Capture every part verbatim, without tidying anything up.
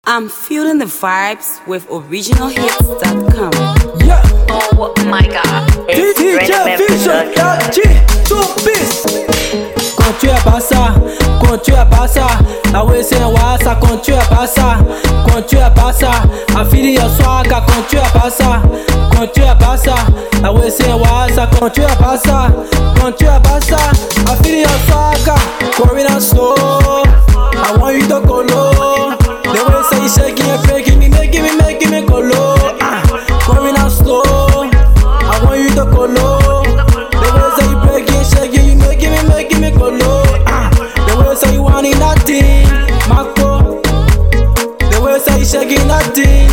I'm feeling the vibes with original hits dot com. Yeah. Oh my god. It's D J Vision, G, two bis. Quand tu es pas ça, quand tu es pas ça, la way c'est wasa. Quand tu es pas ça, quand tu es pas ça, I feel your swag. Quand tu es pas ça, quand tu es pas ça, la way c'est wasa. Quand tu es pas ça, quand tu es pas ça, I feel your swag. Going on slow, I want you to go low. The way say you shaking and breaking me, making me, making me go low. Uh, going out slow, I want you to go low. The way say you breaking, shaking, you making me, making me go low. Uh, the way say you wanting nothing, Marco. The way say you shaking nothing,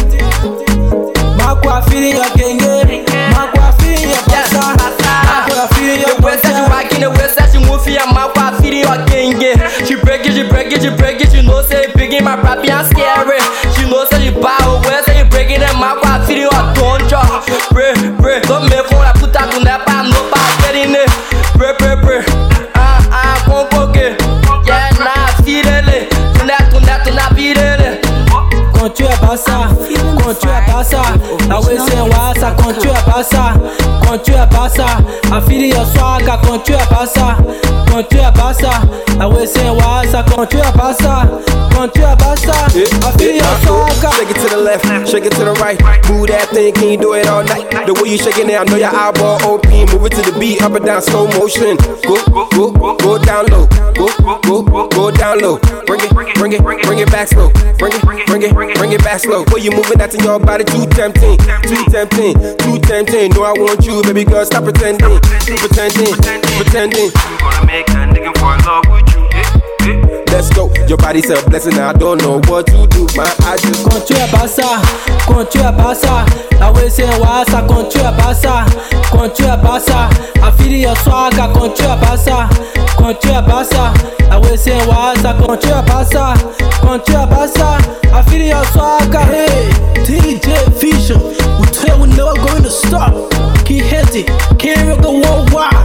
Marco. I feel your genge, Marco. I feel your pasta, Marco. I feel your the way that you walking, the way that you move, yeah, Marco. I feel your genge. She break it, she break it, she break it. She know say big in my rap, and scary. She knows that you bow, where say you breaking them out, I feel you a donja. Pray, pray, don't make for a put out to never no bad getting it. Pray, pray, pray. Ah, ah, come poke. Yeah, nah, feel it. Tonight, tonight, tonight, feel it. Quand tu es pas ça, quand tu es pas ça, la way c'est wasa. Quand tu es pas ça, quand tu es pas ça, I feel your swag. Quand tu es pas ça, quand tu es pas ça, la way c'est wasa. Quand tu es pas ça, quand tu es pas ça, I feel your swag. Shake it to the left, shake it to the right. Move that thing, can you do it all night? The way you shaking it, I know your eyeball O P. Move it to the beat, up and down, slow motion. Go, go, go, go down low. Go, go, go, go down low. Bring it, bring it, bring it back slow. Bring it, bring it, bring it back slow. Boy, you moving that in your body, too tempting, too tempting, too tempting. No, I want you, baby girl, stop pretending, pretending, pretending. I'm gonna make a nigga fall in love with you. Eh, eh. Let's go, your body's a blessing, I don't know what to do, man, I just. Quand tu es pas ça, quand tu es pas ça, la way c'est wasa. Quand tu es pas ça, quand tu es pas ça, I feel your swag. Quand tu es pas ça, quand tu es pas ça, la way c'est wasa. Quand tu es pas ça, quand tu es pas ça, I feel your swag. Hey, D J Vision, we tell we never going to stop. Keep healthy, can't go worldwide.